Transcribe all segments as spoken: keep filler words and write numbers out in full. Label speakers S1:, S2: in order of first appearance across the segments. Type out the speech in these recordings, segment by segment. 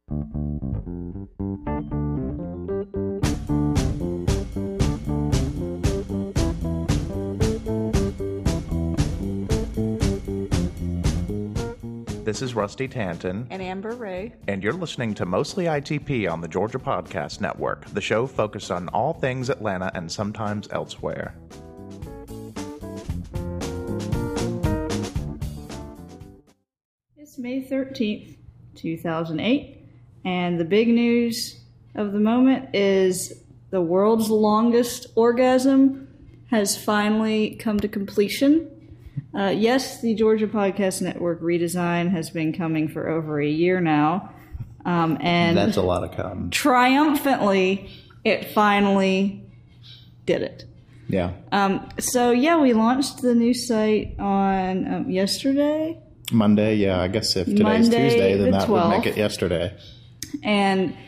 S1: This is Rusty Tanton.
S2: And Amber Ray.
S1: And you're listening to Mostly I T P on the Georgia Podcast Network, the show focused on all things Atlanta and sometimes elsewhere.
S2: It's May thirteenth, two thousand eight, and the big news of the moment is the world's longest orgasm has finally come to completion. Uh, yes, the Georgia Podcast Network redesign has been coming for over a year now. Um, and
S1: that's a lot of cum.
S2: Triumphantly, it finally did it.
S1: Yeah.
S2: Um, so, yeah, we launched the new site on um, yesterday.
S1: Monday, yeah. I guess if today's
S2: Monday,
S1: Tuesday, then
S2: the
S1: that
S2: twelfth.
S1: would make it yesterday.
S2: And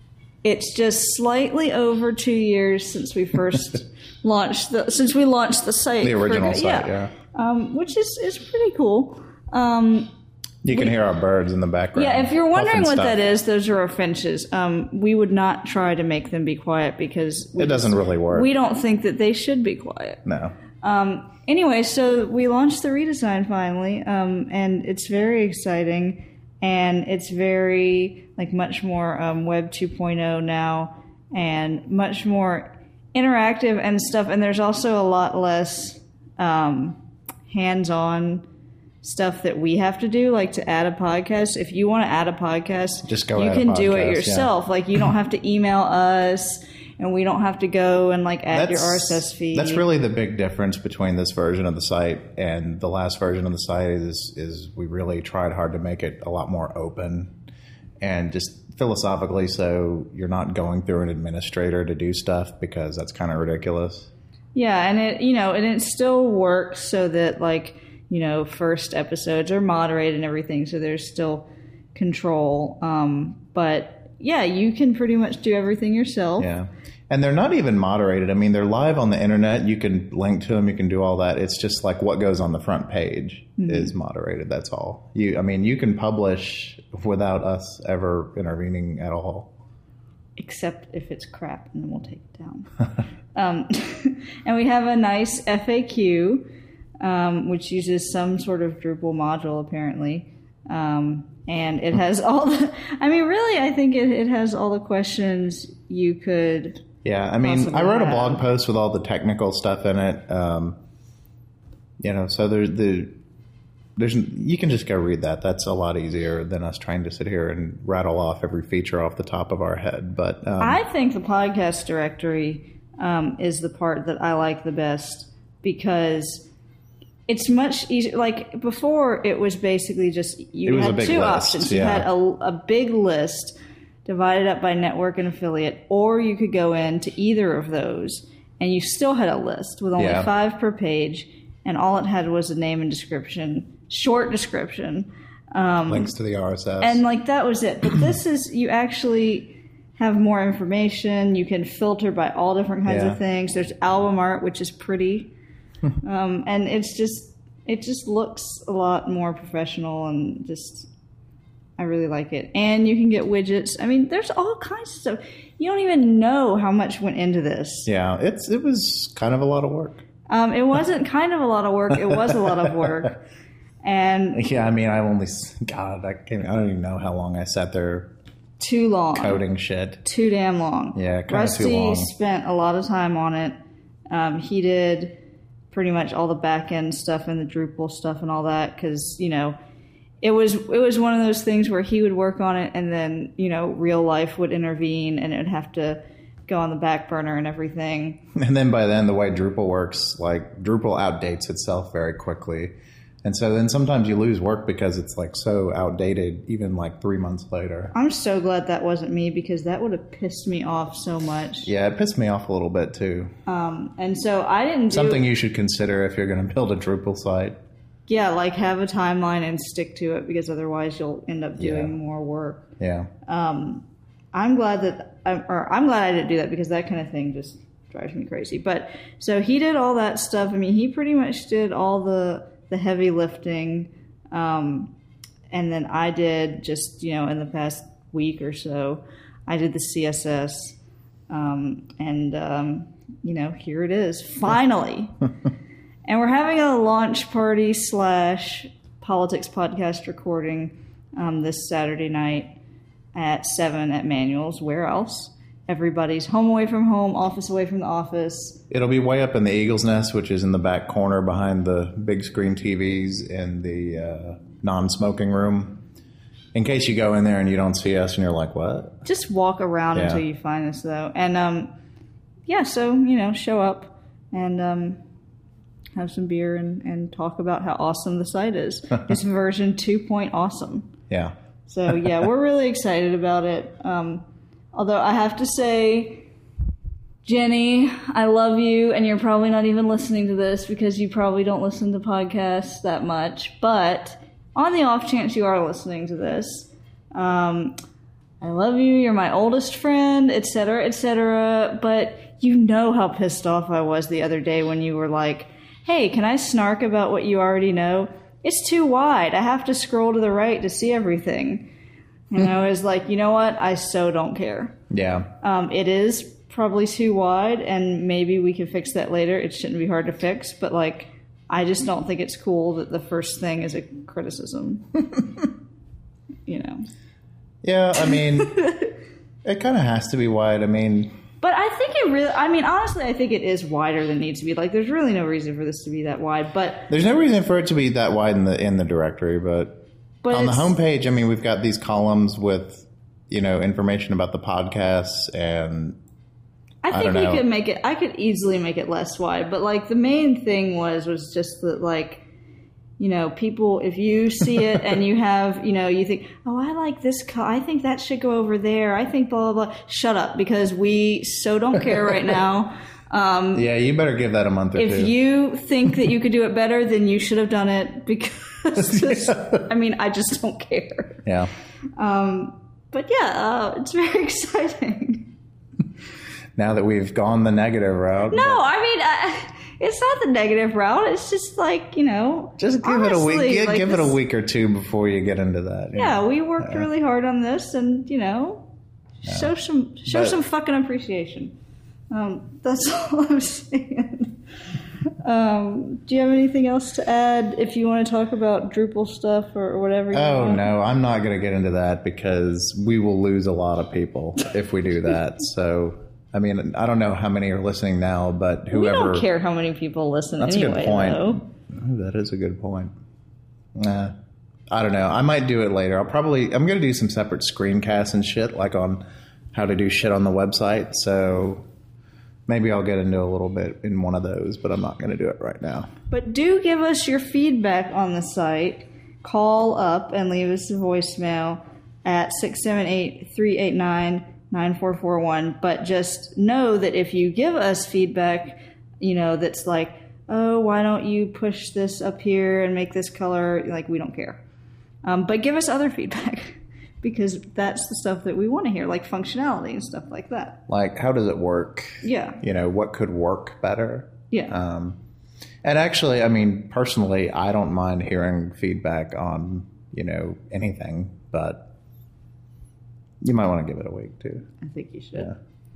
S2: it's just slightly over two years since we first launched the since we launched the site.
S1: The original
S2: for,
S1: site,
S2: yeah.
S1: yeah.
S2: Um, which is, is pretty cool. Um,
S1: you can we, hear our birds in the background.
S2: Yeah, if you're wondering what
S1: stuff.
S2: that is, those are our finches. Um, we would not try to make them be quiet because
S1: it doesn't
S2: just,
S1: really work.
S2: We don't think that they should be quiet.
S1: No.
S2: Um, anyway, so we launched the redesign finally, um, and it's very exciting, and it's very, like, much more um, Web two point oh now, and much more interactive and stuff, and there's also a lot less um, hands-on stuff that we have to do, like to add a podcast. If you want to add a podcast,
S1: just go
S2: you
S1: add
S2: can
S1: a podcast,
S2: do it yourself.
S1: Yeah.
S2: Like, you don't have to email us, and we don't have to go and like add
S1: that's,
S2: your R S S feed.
S1: That's really the big difference between this version of the site and the last version of the site is is we really tried hard to make it a lot more open and just philosophically, so you're not going through an administrator to do stuff because that's kind of ridiculous.
S2: Yeah, and it, you know, and it still works so that, like, you know, first episodes are moderated and everything, so there's still control. Um, but yeah, you can pretty much do everything yourself.
S1: Yeah. And they're not even moderated. I mean, they're live on the internet. You can link to them. You can do all that. It's just like what goes on the front page mm-hmm. is moderated. That's all. You, I mean, you can publish without us ever intervening at all.
S2: Except if it's crap, and then we'll take it down. um, and we have a nice F A Q, um, which uses some sort of Drupal module, apparently. Um, and it has all the... I mean, really, I think it, it has all the questions you could...
S1: Yeah, I mean, I wrote a blog post with all the technical stuff in it. Um, you know, so there's the... There's, you can just go read that. That's a lot easier than us trying to sit here and rattle off every feature off the top of our head. But um,
S2: I think the podcast directory um, is the part that I like the best because it's much easier. Like before, it was basically just you had two
S1: list,
S2: options.
S1: Yeah.
S2: You had a, a big list divided up by network and affiliate, or you could go into either of those, and you still had a list with only
S1: yeah.
S2: five per page, and all it had was a name and description. Short description. Um,
S1: Links to the R S S.
S2: And, like, that was it. But this is, you actually have more information. You can filter by all different kinds
S1: yeah.
S2: of things. There's album art, which is pretty. um, and it's just, it just looks a lot more professional and just, I really like it. And you can get widgets. I mean, there's all kinds of stuff. You don't even know how much went into this.
S1: Yeah, it's it was kind of a lot of work.
S2: Um, it wasn't kind of a lot of work. It was a lot of work. And
S1: yeah, I mean, I only God, I can't. I don't even know how long I sat there.
S2: Too long.
S1: Coding shit.
S2: Too damn long.
S1: Yeah, kind
S2: Rusty
S1: of too long.
S2: spent a lot of time on it. Um, he did pretty much all the back end stuff and the Drupal stuff and all that because you know it was it was one of those things where he would work on it and then you know real life would intervene and it would have to go on the back burner and everything.
S1: And then by then, the way Drupal works, like Drupal outdates itself very quickly. And so then sometimes you lose work because it's like so outdated, even like three months later.
S2: I'm so glad that wasn't me because that would have pissed me off so much.
S1: Yeah, it pissed me off a little bit too.
S2: Um, and so I didn't do...
S1: Something you should consider if you're going to build a Drupal site.
S2: Yeah, like have a timeline and stick to it because otherwise you'll end up doing
S1: yeah.
S2: more work.
S1: Yeah.
S2: Um, I'm glad that... Or I'm glad I didn't do that because that kind of thing just drives me crazy. But so he did all that stuff. I mean, he pretty much did all the... the heavy lifting, um, and then I did just, you know, in the past week or so, I did the C S S, um, and um, you know, here it is, finally. And we're having a launch party slash politics podcast recording um, this Saturday night at seven at Manual's. Where else? Everybody's home away from home, office away from the office.
S1: It'll be way up in the Eagle's Nest, which is in the back corner behind the big screen T Vs and the uh, non-smoking room. In case you go in there and you don't see us and you're like, what?
S2: Just walk around
S1: yeah.
S2: until you find us, though. And, um, yeah, so, you know, show up and um, have some beer and, and talk about how awesome the site is. It's version two point awesome.
S1: Yeah.
S2: So, yeah, we're really excited about it. Um, although I have to say, Jenny, I love you, and you're probably not even listening to this because you probably don't listen to podcasts that much. But on the off chance you are listening to this, um, I love you, you're my oldest friend, et cetera, et cetera. But you know how pissed off I was the other day when you were like, hey, can I snark about what you already know? It's too wide. I have to scroll to the right to see everything. And I was like, you know what? I so don't care.
S1: Yeah.
S2: Um, it is probably too wide, and maybe we can fix that later. It shouldn't be hard to fix, but like, I just don't think it's cool that the first thing is a criticism. You know.
S1: Yeah, I mean, it kind of has to be wide. I mean,
S2: but I think it really. I mean, honestly, I think it is wider than it needs to be. Like, there's really no reason for this to be that wide. But
S1: there's no reason for it to be that wide in the in the directory. But,
S2: but
S1: on the homepage, I mean, we've got these columns with, you know, information about the podcasts, and
S2: I think
S1: I don't
S2: we
S1: know.
S2: could make it. I could easily make it less wide. But like, the main thing was was just that, like, you know, people, if you see it and you have, you know, you think, oh, I like this, co- I think that should go over there. I think blah, blah, blah. Shut up, because we so don't care right now. Um,
S1: yeah, you better give that a month or
S2: if
S1: two.
S2: If you think that you could do it better, then you should have done it, because, just, I mean, I just don't care.
S1: Yeah.
S2: Um, but yeah, uh, it's very exciting.
S1: Now that we've gone the negative route.
S2: No, I mean, I, it's not the negative route. It's just like, you know,
S1: just give
S2: honestly,
S1: it a week. Give,
S2: like
S1: give
S2: this,
S1: it a week or two before you get into that.
S2: Yeah,
S1: know?
S2: we worked
S1: yeah.
S2: really hard on this, and you know, yeah. show some show
S1: but,
S2: some fucking appreciation. Um, that's all I'm saying. um, do you have anything else to add? If you want to talk about Drupal stuff or, or whatever. You
S1: oh
S2: want?
S1: no, I'm not going to get into that because we will lose a lot of people if we do that. So. I mean, I don't know how many are listening now, but whoever...
S2: We don't care how many people listen
S1: that's
S2: anyway,
S1: a good point.
S2: though.
S1: Oh, that is a good point. Uh, I don't know. I might do it later. I'll probably... I'm going to do some separate screencasts and shit, like on how to do shit on the website. So maybe I'll get into a little bit in one of those, but I'm not going to do it right now.
S2: But do give us your feedback on the site. Call up and leave us a voicemail at six seven eight, three eight nine, nine four four one, but just know that if you give us feedback, you know, that's like, oh, why don't you push this up here and make this color, like, we don't care. Um, but give us other feedback, because that's the stuff that we want to hear, like functionality and stuff like that.
S1: Like, how does it work?
S2: Yeah.
S1: You know, what could work better?
S2: Yeah.
S1: Um, and actually, I mean, personally, I don't mind hearing feedback on, you know, anything, but you might want to give it a week, too.
S2: I think you should.
S1: Yeah.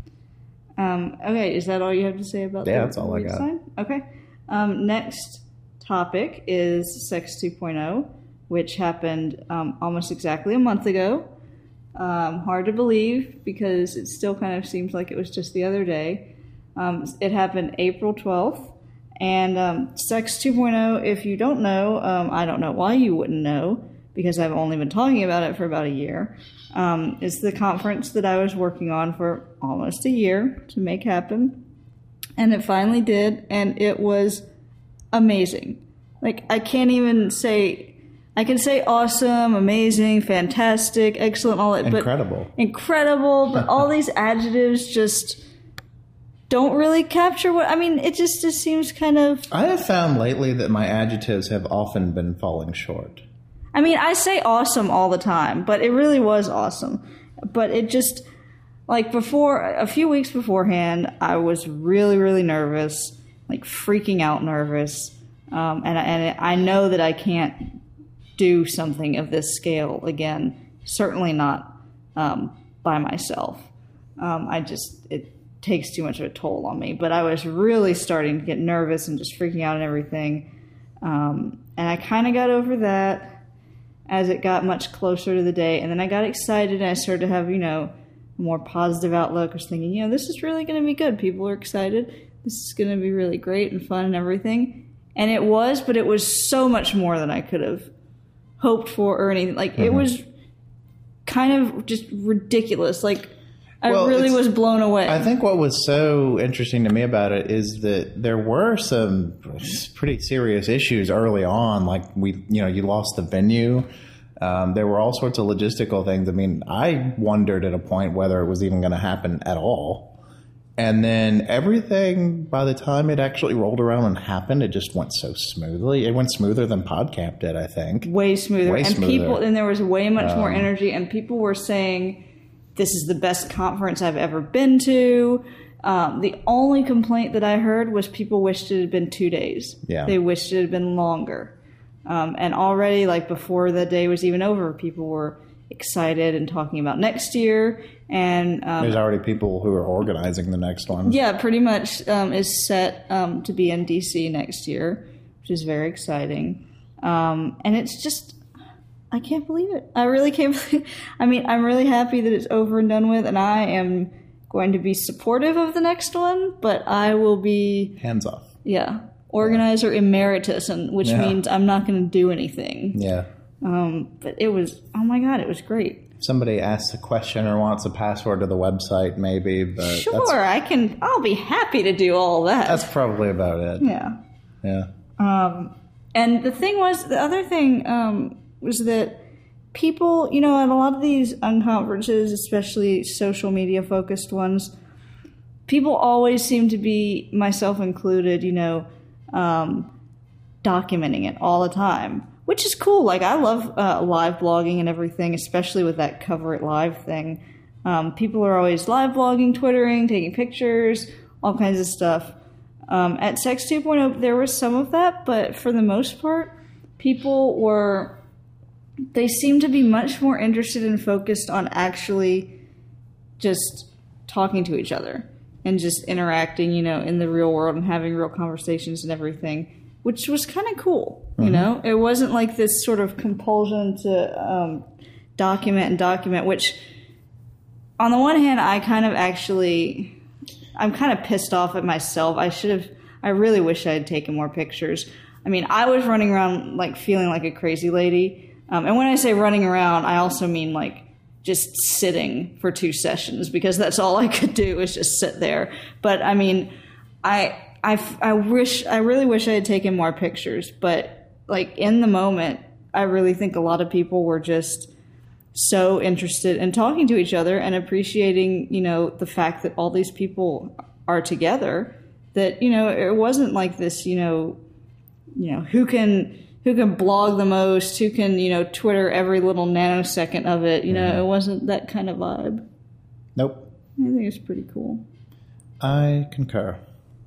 S2: Um, okay, is that all you have to say about that?
S1: Yeah, that's all I got.
S2: Redesign? Okay. Um, next topic is Sex two point oh, which happened um, almost exactly a month ago. Um, hard to believe, because it still kind of seems like it was just the other day. Um, it happened April twelfth. And um, Sex two point oh, if you don't know, um, I don't know why you wouldn't know, because I've only been talking about it for about a year. Um, it's the conference that I was working on for almost a year to make happen. And it finally did, and it was amazing. Like, I can't even say... I can say awesome, amazing, fantastic, excellent, all that.
S1: Incredible.
S2: But incredible, but all these adjectives just don't really capture what... I mean, it just, just seems kind of...
S1: I have found lately that my adjectives have often been falling short.
S2: I mean, I say awesome all the time, but it really was awesome. But it just, like, before, a few weeks beforehand, I was really, really nervous, like freaking out nervous. Um, and, and I know that I can't do something of this scale again. Certainly not um, by myself. Um, I just, it takes too much of a toll on me. But I was really starting to get nervous and just freaking out and everything. Um, and I kind of got over that as it got much closer to the day. And then I got excited and I started to have, you know, a more positive outlook. I was thinking, you know, this is really going to be good. People are excited. This is going to be really great and fun and everything. And it was, but it was so much more than I could have hoped for or anything. Like, mm-hmm. It was kind of just ridiculous. Like, I well, really was blown away.
S1: I think what was so interesting to me about it is that there were some pretty serious issues early on. Like, we, you know, you lost the venue. Um, there were all sorts of logistical things. I mean, I wondered at a point whether it was even going to happen at all. And then everything, by the time it actually rolled around and happened, it just went so smoothly. It went smoother than PodCamp did, I think.
S2: Way smoother.
S1: Way
S2: and
S1: smoother.
S2: people, and there was way much um, more energy. And people were saying, this is the best conference I've ever been to. Um, the only complaint that I heard was people wished it had been two days.
S1: Yeah.
S2: They wished it had been longer. Um, and already, like, before the day was even over, people were excited and talking about next year. And um,
S1: there's already people who are organizing the next one.
S2: Yeah, pretty much um, is set um, to be in D C next year, which is very exciting. Um, and it's just, I can't believe it. I really can't believe it. I mean, I'm really happy that it's over and done with, and I am going to be supportive of the next one, but I will be...
S1: hands off.
S2: Yeah. Organizer yeah. emeritus, and which yeah. means I'm not going to do anything.
S1: Yeah.
S2: Um, but it was, oh my God, it was great.
S1: Somebody asks a question or wants a password to the website, maybe. But
S2: sure, I can. I'll be happy to do all that.
S1: That's probably about it.
S2: Yeah.
S1: Yeah.
S2: Um, and the thing was, the other thing um, was that people, you know, at a lot of these unconferences, especially social media focused ones, people always seem to be, myself included, you know, um, documenting it all the time. Which is cool. Like, I love uh, live blogging and everything, especially with that Cover It Live thing. Um, people are always live blogging, Twittering, taking pictures, all kinds of stuff. Um, at Sex two point oh, there was some of that, but for the most part, people were, they seemed to be much more interested and focused on actually just talking to each other and just interacting, you know, in the real world and having real conversations and everything. Which was kind of cool, you mm-hmm. know? It wasn't like this sort of compulsion to um, document and document, which, on the one hand, I kind of actually, I'm kind of pissed off at myself. I should have, I really wish I had taken more pictures. I mean, I was running around, like, feeling like a crazy lady. Um, and when I say running around, I also mean, like, just sitting for two sessions, because that's all I could do was just sit there. But, I mean, I... I, I wish, I really wish I had taken more pictures, but like in the moment, I really think a lot of people were just so interested in talking to each other and appreciating, you know, the fact that all these people are together, that, you know, it wasn't like this, you know, you know, who can, who can blog the most, who can, you know, Twitter every little nanosecond of it. You know, mm-hmm. It wasn't that kind of vibe.
S1: Nope.
S2: I think it's pretty cool.
S1: I concur.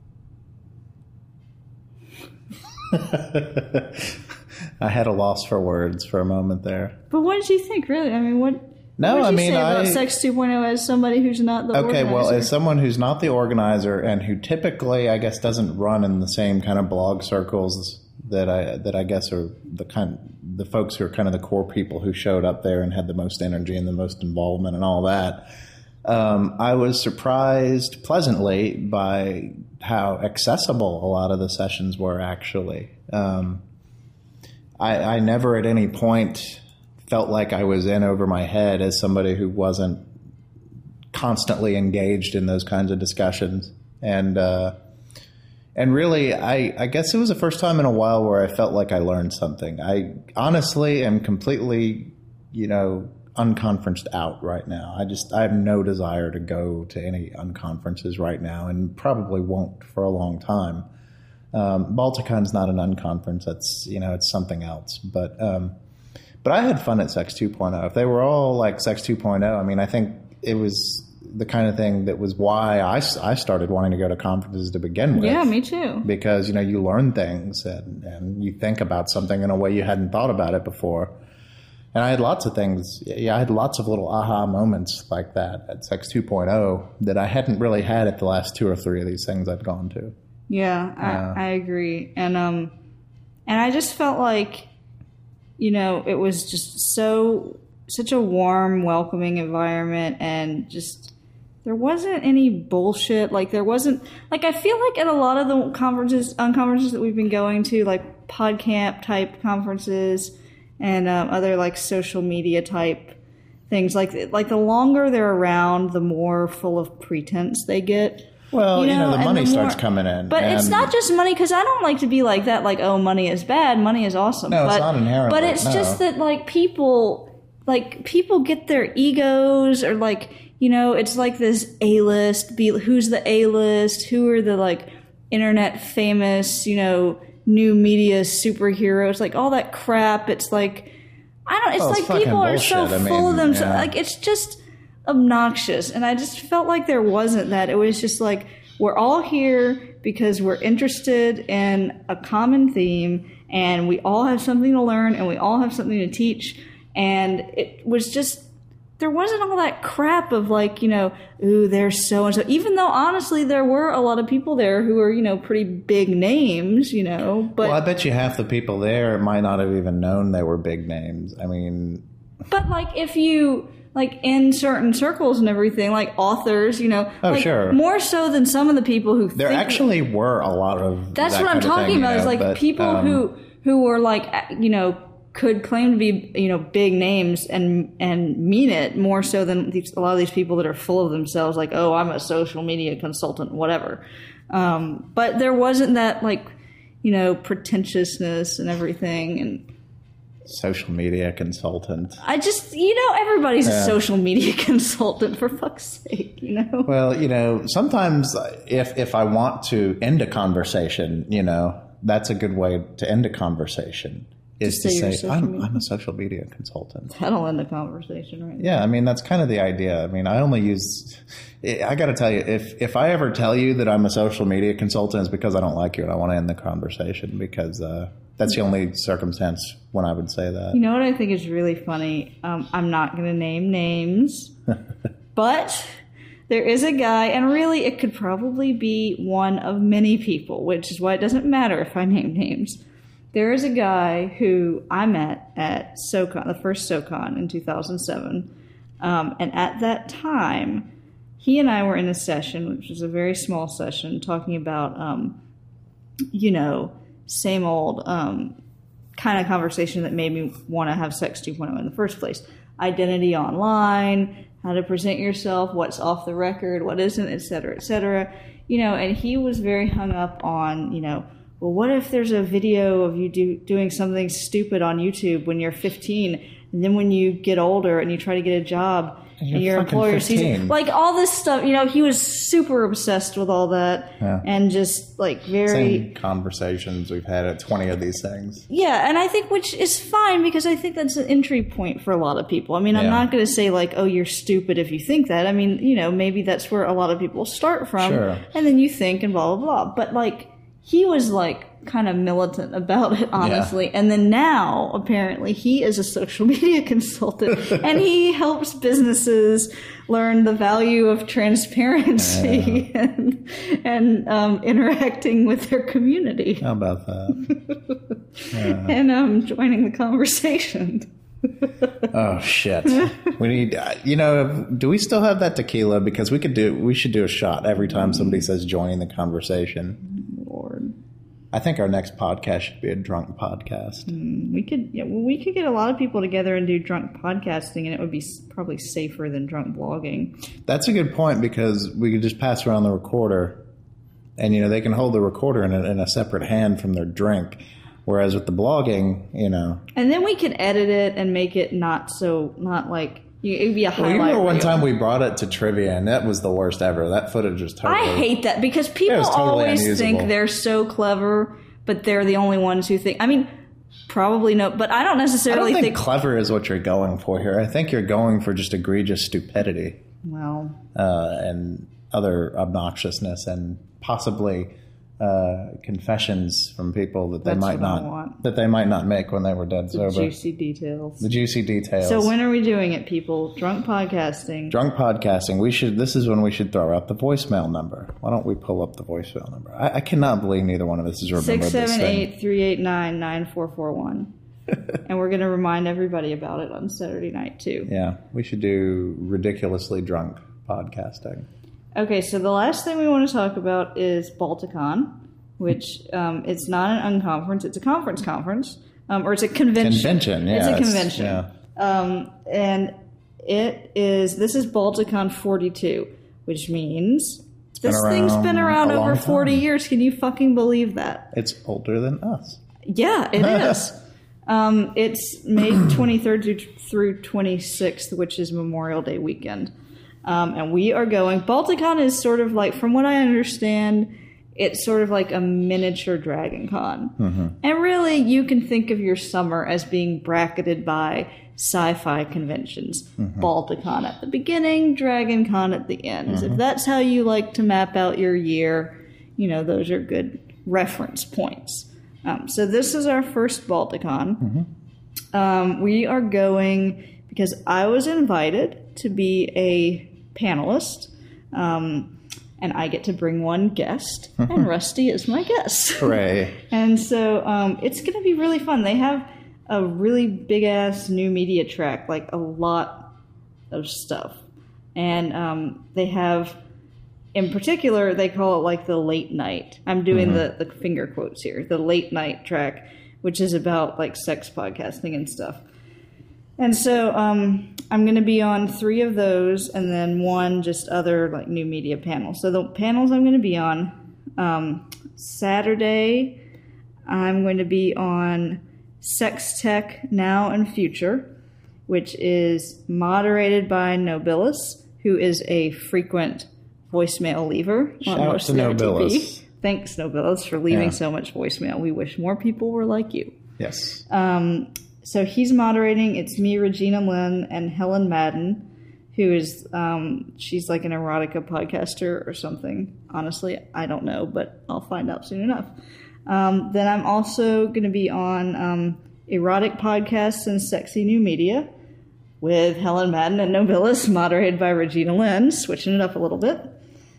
S1: I had a loss for words for a moment there.
S2: But what did you think, really? I mean, what,
S1: no,
S2: what did
S1: I
S2: you
S1: mean,
S2: say about
S1: I,
S2: Sex two point oh as somebody who's not the
S1: okay,
S2: organizer?
S1: Okay, well, as someone who's not the organizer and who typically, I guess, doesn't run in the same kind of blog circles that I that I guess are the kind the folks who are kind of the core people who showed up there and had the most energy and the most involvement and all that. Um, I was surprised pleasantly by how accessible a lot of the sessions were, actually. Um, I, I never at any point felt like I was in over my head as somebody who wasn't constantly engaged in those kinds of discussions. And uh, and really, I, I guess it was the first time in a while where I felt like I learned something. I honestly am completely, you know, unconferenced out right now. I just, I have no desire to go to any unconferences right now and probably won't for a long time. Um, Balticon's not an unconference. That's, you know, it's something else. But, um, but I had fun at Sex two point oh. If they were all like Sex two point oh, I mean, I think it was the kind of thing that was why I, I started wanting to go to conferences to begin with.
S2: Yeah, me too.
S1: Because, you know, you learn things and, and you think about something in a way you hadn't thought about it before. And I had lots of things. Yeah, I had lots of little aha moments like that at Sex two point oh that I hadn't really had at the last two or three of these things I'd gone to.
S2: Yeah,
S1: Uh,
S2: I, I agree. And um, and I just felt like, you know, it was just so such a warm, welcoming environment, and just there wasn't any bullshit. Like there wasn't like I feel like at a lot of the conferences, on conferences that we've been going to, like PodCamp type conferences. And um, other like social media type things, like like the longer they're around, the more full of pretense they get.
S1: Well, you know, you know the
S2: and
S1: money
S2: the more,
S1: starts coming in,
S2: but
S1: and
S2: it's not just money, because I don't like to be like that. Like, oh, money is bad, money is awesome.
S1: No,
S2: but,
S1: it's not inherently.
S2: But it's
S1: no.
S2: just that like people, like people get their egos, or like you know, it's like this A list. Be who's the A list? Who are the like internet famous? You know. New media superheroes, like all that crap. It's like I don't. It's
S1: well,
S2: like
S1: it's
S2: people are
S1: bullshit.
S2: so
S1: I mean,
S2: full of themselves.
S1: yeah.
S2: Like it's just obnoxious, and I just felt like there wasn't that. It was just like we're all here because we're interested in a common theme, and we all have something to learn, and we all have something to teach. And it was just. There wasn't all that crap of like, you know, ooh, there's so and so. Even though honestly, there were a lot of people there who were, you know, pretty big names, you know. But
S1: well, I bet you half the people there might not have even known they were big names. I mean,
S2: but like if you like in certain circles and everything, like authors, you know,
S1: oh
S2: like,
S1: sure,
S2: more so than some of the people who
S1: there
S2: think
S1: actually that, were a lot of.
S2: That's
S1: that
S2: what I'm
S1: kind of
S2: talking
S1: thing,
S2: about.
S1: you know,
S2: is like
S1: but,
S2: people
S1: um,
S2: who who were like, you know. Could claim to be, you know, big names and and mean it more so than these, a lot of these people that are full of themselves, like, oh, I'm a social media consultant, whatever. Um, but there wasn't that, like, you know, pretentiousness and everything. And
S1: social media consultant.
S2: I just, you know, everybody's
S1: yeah.
S2: a social media consultant, for fuck's sake, you know?
S1: Well, you know, sometimes if if I want to end a conversation, you know, that's a good way to end a conversation. Is to say, say I'm, I'm a social media consultant.
S2: That'll end the conversation, right?
S1: Yeah, I mean, that's kind of the idea. I mean, I only use, I got to tell you, if, if I ever tell you that I'm a social media consultant, it's because I don't like you and I want to end the conversation, because uh, that's the only circumstance when I would say that.
S2: You know what I think is really funny? Um, I'm not going to name names, but there is a guy, and really it could probably be one of many people, which is why it doesn't matter if I name names. There is a guy who I met at SoCon, the first SoCon in two thousand seven. Um, and at that time, he and I were in a session, which was a very small session, talking about, um, you know, same old um, kind of conversation that made me want to have Sex two point oh in the first place. Identity online, how to present yourself, what's off the record, what isn't, et cetera, et cetera. You know, and he was very hung up on, you know, well, what if there's a video of you do, doing something stupid on YouTube when you're fifteen, and then when you get older and you try to get a job and, and your employer sees it? Like all this stuff, you know, he was super obsessed with all that
S1: yeah.
S2: and just like very...
S1: Same conversations we've had at twenty of these things.
S2: Yeah, and I think which is fine, because I think that's an entry point for a lot of people. I mean, I'm
S1: yeah.
S2: not going to say like, oh, you're stupid if you think that. I mean, you know, maybe that's where a lot of people start from.
S1: Sure.
S2: And then you think and blah, blah, blah. But like... He was like kind of militant about it, honestly. Yeah. And then now, apparently, he is a social media consultant and he helps businesses learn the value of transparency yeah. and, and um, interacting with their community.
S1: How about that?
S2: Yeah. And um, joining the conversation.
S1: Oh shit! We need, you know, do we still have that tequila? Because we could do, we should do a shot every time somebody says join the conversation.
S2: Lord,
S1: I think our next podcast should be a drunk podcast.
S2: Mm, we could, yeah, well, we could get a lot of people together and do drunk podcasting, and it would be probably safer than drunk blogging.
S1: That's a good point, because we could just pass around the recorder, and you know they can hold the recorder in a, in a separate hand from their drink. Whereas with the blogging, you know.
S2: And then we can edit it and make it not so, not like, it would be a highlight.
S1: Well, you remember one
S2: reel.
S1: time we brought it to trivia, and that was the worst ever. That footage was totally...
S2: I hate that, because people
S1: totally
S2: always
S1: unusable.
S2: think they're so clever, but they're the only ones who think... I mean, probably no, but I don't necessarily
S1: I don't think,
S2: think...
S1: clever is what you're going for here. I think you're going for just egregious stupidity.
S2: Well...
S1: Uh, and other obnoxiousness, and possibly... uh, confessions from people that they
S2: That's
S1: might
S2: what I
S1: not
S2: want.
S1: that they might not make when they were dead
S2: The
S1: sober.
S2: juicy details.
S1: The juicy details.
S2: So when are we doing it, people? Drunk podcasting.
S1: Drunk podcasting. We should. This is when we should throw out the voicemail number. Why don't we pull up the voicemail number? I, I cannot believe neither one of us has remembered
S2: Six
S1: this
S2: seven
S1: thing.
S2: eight three eight nine nine four four one. And we're going to remind everybody about it on Saturday night, too.
S1: Yeah, we should do ridiculously drunk podcasting.
S2: Okay, so the last thing we want to talk about is Balticon, which um, it's not an unconference, it's a conference conference, um, or it's a convention.
S1: Convention, yeah.
S2: It's a
S1: it's-
S2: convention.
S1: yeah.
S2: Um, and it is, this is Balticon forty-two, which means this
S1: been
S2: thing's
S1: around
S2: been around
S1: a
S2: over
S1: long
S2: forty
S1: time.
S2: years. Can you fucking believe that?
S1: It's older than us.
S2: Yeah, it is. Um, it's May twenty-third through, through twenty-sixth, which is Memorial Day weekend. Um, and we are going. Balticon is sort of like, from what I understand, it's sort of like a miniature Dragon Con. Mm-hmm. And really, you can think of your summer as being bracketed by sci-fi conventions. Mm-hmm. Balticon at the beginning, Dragon Con at the end. Mm-hmm. If that's how you like to map out your year, you know, those are good reference points. Um, so this is our first Balticon. Mm-hmm. Um, we are going because I was invited to be a panelist, um, and I get to bring one guest, and Rusty is my guest.
S1: Hooray.
S2: And so um, it's going to be really fun. They have a really big-ass new media track, like a lot of stuff. And um, they have, in particular, they call it like the late night. I'm doing mm-hmm. the, the finger quotes here. The late night track, which is about like sex podcasting and stuff. And so um, I'm going to be on three of those and then one just other like new media panel. So the panels I'm going to be on, um, Saturday, I'm going to be on Sex Tech Now and Future, which is moderated by Nobilis, who is a frequent voicemail leaver.
S1: Shout out to Nobilis.
S2: Thanks, Nobilis, for leaving
S1: Yeah.
S2: so much voicemail. We wish more people were like you.
S1: Yes.
S2: Um, so he's moderating. It's me, Regina Lynn, and Helen Madden, who is, um, she's like an erotica podcaster or something. Honestly, I don't know, but I'll find out soon enough. Um, then I'm also going to be on um, Erotic Podcasts and Sexy New Media with Helen Madden and Nobilis, moderated by Regina Lynn, switching it up a little bit.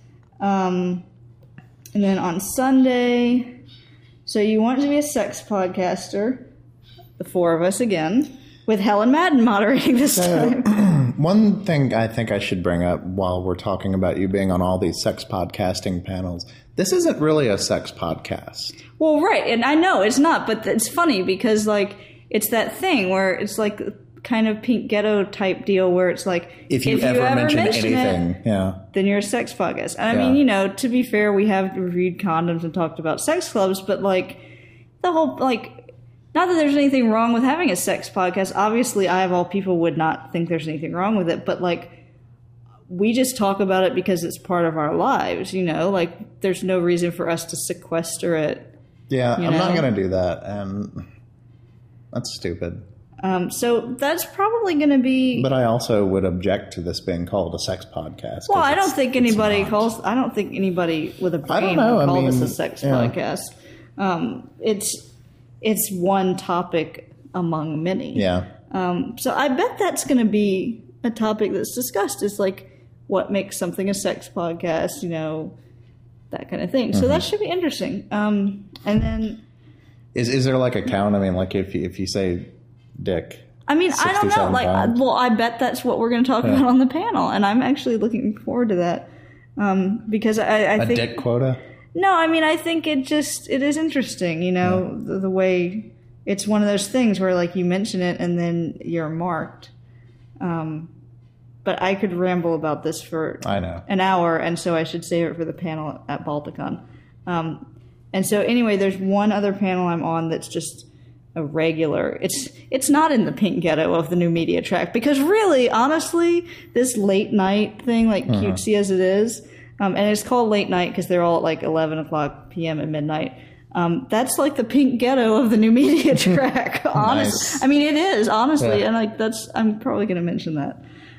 S2: Um, and then on Sunday, so you want to be a sex podcaster, the four of us again, with Helen Madden moderating this
S1: So,
S2: time.
S1: one thing I think I should bring up while we're talking about you being on all these sex podcasting panels, this isn't really a sex podcast.
S2: Well, right, and I know it's not, but it's funny because, like, it's that thing where it's like kind of Pink Ghetto type deal where it's like,
S1: If you, ever, mention, anything,
S2: it,
S1: yeah,
S2: then you're a sex podcast. And I
S1: Yeah.
S2: mean, you know, to be fair, we have reviewed condoms and talked about sex clubs, but like the whole, like, not that there's anything wrong with having a sex podcast. Obviously, I, of all people, would not think there's anything wrong with it, but like, we just talk about it because it's part of our lives, you know, like there's no reason for us to sequester it.
S1: yeah.
S2: You
S1: I'm not
S2: know?
S1: going to do that, and that's stupid.
S2: Um, so that's probably going to be.
S1: But I also would object to this being called a sex podcast. 'cause
S2: Well, I don't
S1: it's-
S2: think
S1: it's
S2: anybody
S1: not.
S2: calls. I don't think anybody with a
S1: I don't
S2: brain
S1: know,
S2: would
S1: I
S2: call this
S1: mean,
S2: a sex
S1: yeah.
S2: podcast. Um, it's it's one topic among many.
S1: Yeah.
S2: Um, so I bet that's going to be a topic that's discussed. Is like what makes something a sex podcast. You know, that kind of thing. So
S1: Mm-hmm.
S2: that should be interesting. Um, and then
S1: Is is there like a count? I mean, like if you, if you say dick.
S2: I mean, I don't know.
S1: sixty-seven
S2: Like, I-
S1: pounds.
S2: well, I bet that's what we're going to talk
S1: Yeah.
S2: about on the panel, and I'm actually looking forward to that um, because I, I
S1: A
S2: think
S1: dick quota?
S2: no, I mean, I think it just it is interesting, you know,
S1: Yeah.
S2: the, the way it's one of those things where like you mention it and then you're marked. Um, but I could ramble about this for
S1: I know.
S2: an hour, and so I should save it for the panel at Balticon. Um, and so anyway, there's one other panel I'm on that's just a regular. It's it's not in the Pink Ghetto of the new media track because really, honestly, this late night thing, like
S1: Uh-huh.
S2: cutesy as it is, um, and it's called late night because they're all at like eleven o'clock p.m. at midnight. Um, that's like the Pink Ghetto of the new media track. Honestly,
S1: Nice.
S2: I mean it is honestly,
S1: Yeah.
S2: and like that's I'm probably going to mention that.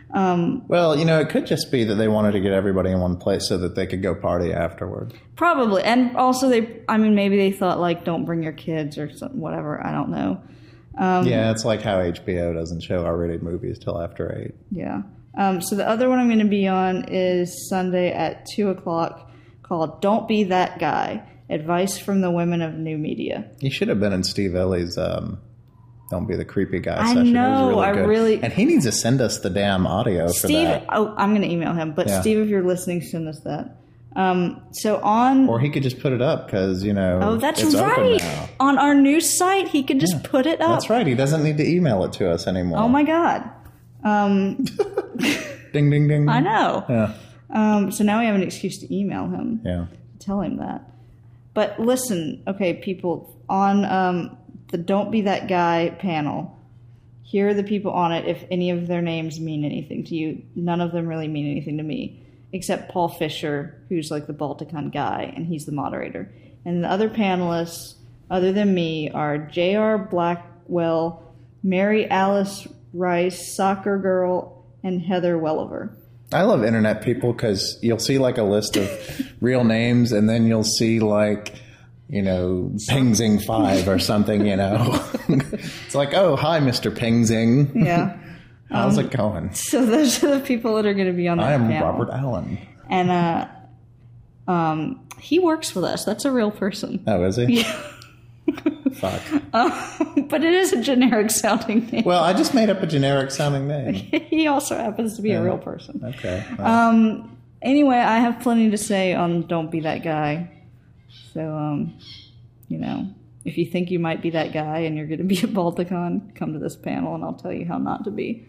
S2: Um,
S1: well, you know, it could just be that they wanted to get everybody in one place so that they could go party afterward.
S2: Probably. And also, they, I mean, maybe they thought, like, don't bring your kids or something, whatever. I don't know. Um,
S1: yeah, it's like how H B O doesn't show R-rated movies till after eight.
S2: Yeah. Um, so the other one I'm going to be on is Sunday at two o'clock called Don't Be That Guy, Advice from the Women of New Media.
S1: You should have been in Steve Ellie's um, Don't Be the Creepy Guy
S2: I
S1: session.
S2: know,
S1: it was really
S2: I
S1: good.
S2: really...
S1: And he needs to send us the damn audio for
S2: Steve,
S1: that.
S2: oh, I'm going to email him. But
S1: Yeah.
S2: Steve, if you're listening, send us that. Um, so on...
S1: Or he could just put it up because, you know,
S2: Oh, that's
S1: it's
S2: right.
S1: open now.
S2: On our news site, he could just
S1: Yeah,
S2: put it up.
S1: That's right. He doesn't need to email it to us anymore.
S2: Oh, my God. Um,
S1: Ding, ding, ding.
S2: I know.
S1: Yeah.
S2: Um, so now we have an excuse to email him.
S1: Yeah.
S2: Tell him that. But listen, okay, people, on um, the Don't Be That Guy panel, here are the people on it. If any of their names mean anything to you, none of them really mean anything to me, except Paul Fisher, who's like the Balticon guy, and he's the moderator. And the other panelists, other than me, are J R Blackwell, Mary Alice Rice, Soccer Girl, and Heather Welliver.
S1: I love internet people because you'll see like a list of real names and then you'll see like, you know, Pingzing five or something, you know. It's like, oh, hi, Mister Pingzing.
S2: Yeah.
S1: How's
S2: Um,
S1: it going?
S2: So those are the people that are going to be on that
S1: I am
S2: panel.
S1: Robert Allen.
S2: And uh, um, he works with us. That's a real person.
S1: Oh, is he?
S2: Yeah.
S1: Fuck.
S2: Um, but it is a generic sounding name.
S1: Well, I just made up a generic sounding name.
S2: He also happens to be a real person.
S1: Okay. Well,
S2: Um. Anyway, I have plenty to say on Don't Be That Guy. So, um, you know, if you think you might be that guy and you're going to be at Balticon, come to this panel and I'll tell you how not to be.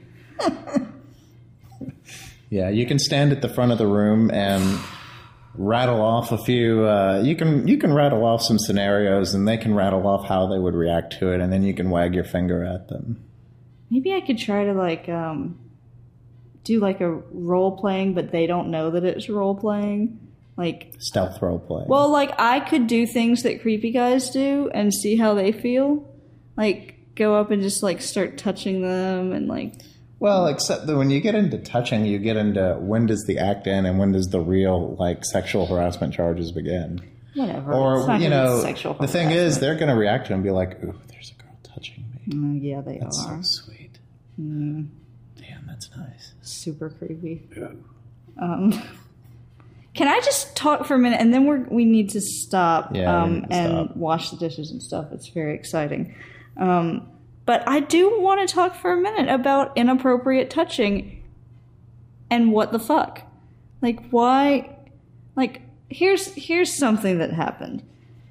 S1: yeah, you can stand at the front of the room and rattle off a few. Uh, you can you can rattle off some scenarios, and they can rattle off how they would react to it, and then you can wag your finger at them.
S2: Maybe I could try to like um, do like a role playing, but they don't know that it's role playing. Like
S1: Stealth role play.
S2: Well, like, I could do things that creepy guys do and see how they feel. Like, go up and just, like, start touching them and, like...
S1: Well, except that when you get into touching, you get into when does the act end and when does the real, like, sexual harassment charges begin.
S2: Whatever.
S1: Or,
S2: It's not
S1: you
S2: gonna be
S1: know,
S2: sexual
S1: the thing
S2: harassment.
S1: is, they're going to react to it and be like, ooh, there's a girl touching me.
S2: Mm, yeah, they
S1: That's
S2: are.
S1: so sweet.
S2: Mm,
S1: Damn, that's nice.
S2: super creepy.
S1: Ooh.
S2: Um... Can I just talk for a minute, and then we're, we need to stop
S1: Yeah, we
S2: um,
S1: need to
S2: and
S1: stop.
S2: wash the dishes and stuff. It's very exciting. Um, but I do want to talk for a minute about inappropriate touching and what the fuck. Like, why? Like, here's here's something that happened.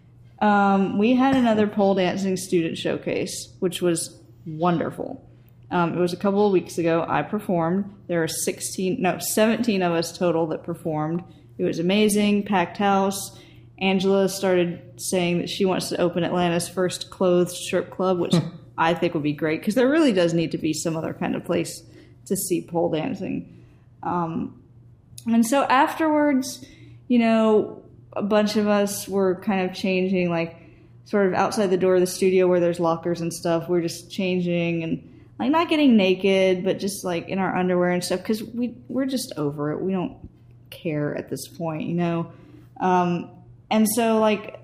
S2: Um, we had another pole dancing student showcase, which was wonderful. Um, it was a couple of weeks ago. I performed. There were sixteen, no, seventeen of us total that performed. It was amazing, packed house. Angela started saying that she wants to open Atlanta's first clothed strip club, which I think would be great because there really does need to be some other kind of place to see pole dancing. Um, and so afterwards, you know, a bunch of us were kind of changing, like sort of outside the door of the studio where there's lockers and stuff. We're just changing and like not getting naked, but just like in our underwear and stuff because we we're just over it. We don't care at this point, you know. Um, and so like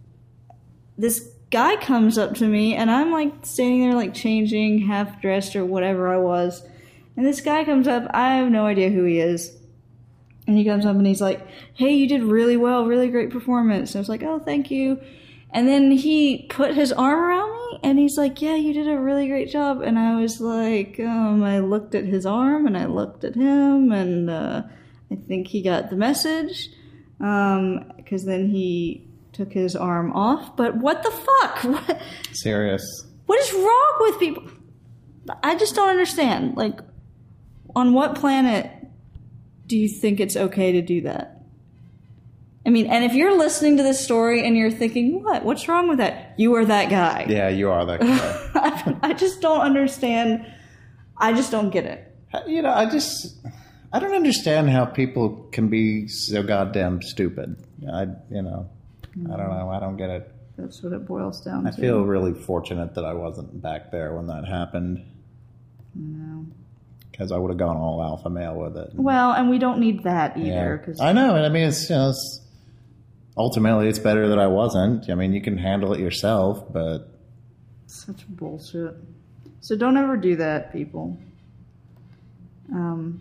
S2: this guy comes up to me and I'm like standing there like changing, half dressed or whatever I was. And this guy comes up. I have no idea who he is. And he comes up and he's like, hey, you did really well, really great performance. And I was like, oh, thank you. And then he put his arm around me and he's like, yeah, you did a really great job. And I was like, um, I looked at his arm and I looked at him and uh, I think he got the message. Um, because then he took his arm off. But what the fuck? What,
S1: Serious.
S2: what is wrong with people? I just don't understand. Like, on what planet do you think it's okay to do that? I mean, and if you're listening to this story and you're thinking, what? What's wrong with that? You are that guy.
S1: Yeah, you are that guy.
S2: I just don't understand. I just don't get it.
S1: You know, I just... I don't understand how people can be so goddamn stupid. I, you know, I don't know. I don't get it.
S2: That's what it boils down
S1: I
S2: to.
S1: feel really fortunate that I wasn't back there when that happened.
S2: No.
S1: because I would have gone all alpha male with it.
S2: Well, and we don't need that either.
S1: Yeah.
S2: Cause
S1: I know. I mean, it's, you know, it's, ultimately, it's better that I wasn't. I mean, you can handle it yourself, but...
S2: Such bullshit. So don't ever do that, people. Um,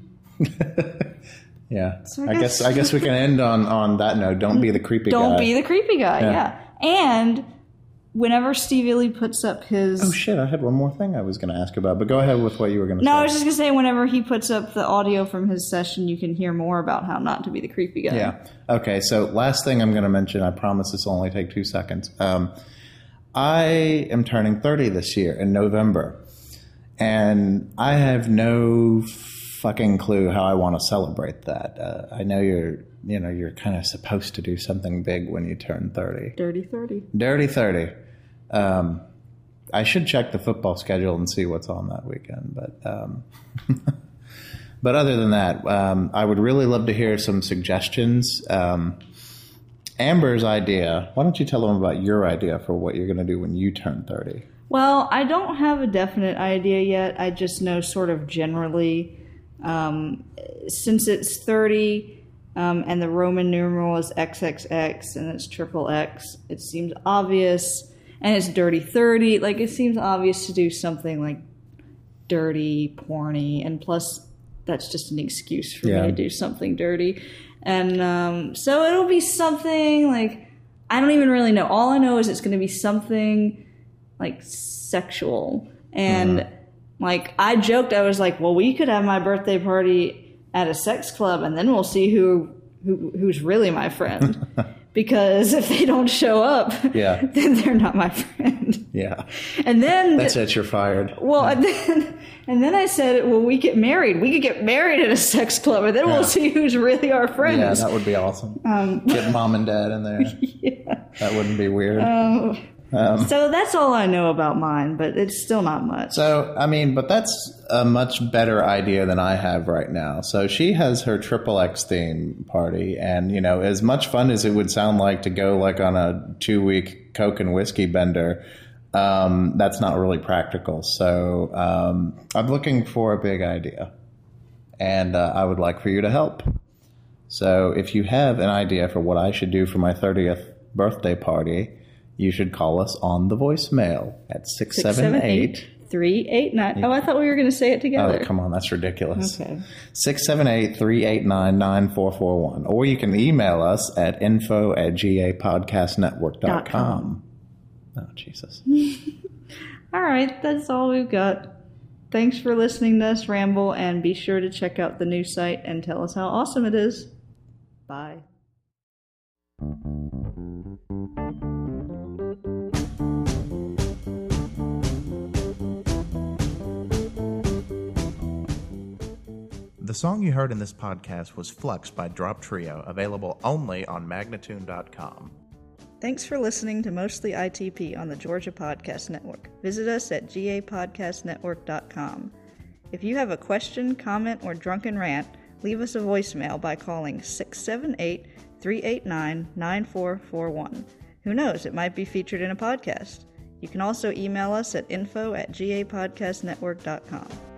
S1: yeah.
S2: So I
S1: I
S2: guess-
S1: guess I guess we can end on, on that note. Don't be the creepy
S2: don't
S1: guy.
S2: be the creepy guy,
S1: Yeah.
S2: yeah. And whenever Steve Illy puts up his...
S1: Oh, shit. I had one more thing I was going to ask about, but go ahead with what you were going to
S2: No,
S1: say.
S2: I was just going to say, whenever he puts up the audio from his session, you can hear more about how not to be the creepy guy.
S1: Yeah. Okay, so last thing I'm going to mention, I promise this will only take two seconds. Um, I am turning thirty this year in November, and I have no fucking clue how I want to celebrate that. Uh, I know you're, you know, you're kind of supposed to do something big when you turn thirty.
S2: Dirty thirty.
S1: Dirty thirty. Um, I should check the football schedule and see what's on that weekend, but um, but other than that, um, I would really love to hear some suggestions. Um, Amber's idea. Why don't you tell them about your idea for what you're going to do when you turn thirty?
S2: Well, I don't have a definite idea yet. I just know sort of generally, um, since it's thirty um, and the Roman numeral is triple X and it's triple X, it seems obvious. And it's dirty thirty. Like, it seems obvious to do something like dirty, porny, and plus that's just an excuse for
S1: Yeah.
S2: me to do something dirty. And um, so it'll be something like, I don't even really know. All I know is it's going to be something like sexual. And
S1: Mm-hmm.
S2: like, I joked, I was like, well, we could have my birthday party at a sex club and then we'll see who, who who's really my friend. Because if they don't show up,
S1: Yeah.
S2: then they're not my friend.
S1: Yeah.
S2: And then,
S1: That's it. You're fired.
S2: well, and then, and then I said, well, we get married. We could get married at a sex club, and then
S1: Yeah.
S2: we'll see who's really our
S1: Yeah,
S2: friends.
S1: that would be awesome.
S2: Um,
S1: Get mom and dad in there.
S2: yeah.
S1: That wouldn't be weird.
S2: Um,
S1: Um,
S2: so that's all I know about mine, but it's still not much.
S1: So, I mean, but that's a much better idea than I have right now. So she has her triple X theme party, and, you know, as much fun as it would sound like to go like on a two week Coke and whiskey bender, um, that's not really practical. So um, I'm looking for a big idea, and uh, I would like for you to help. So if you have an idea for what I should do for my thirtieth birthday party, you should call us on the voicemail at six seven eight.
S2: three eight nine. Oh, I thought we were going to say it together.
S1: Oh, come on. That's ridiculous.
S2: Okay.
S1: six seven eight, three eight nine, nine four four one. Or you can email us at info at gapodcastnetwork.com. Oh, Jesus.
S2: All right, that's all we've got. Thanks for listening to us ramble, and be sure to check out the new site and tell us how awesome it is. Bye.
S1: The song you heard in this podcast was Flux by Drop Trio, available only on Magnatune dot com.
S2: Thanks for listening to Mostly I T P on the Georgia Podcast Network. Visit us at g a podcast network dot com. If you have a question, comment, or drunken rant, leave us a voicemail by calling six seven eight, three eight nine, nine four four one. Who knows, it might be featured in a podcast. You can also email us at info at g a podcast network dot com.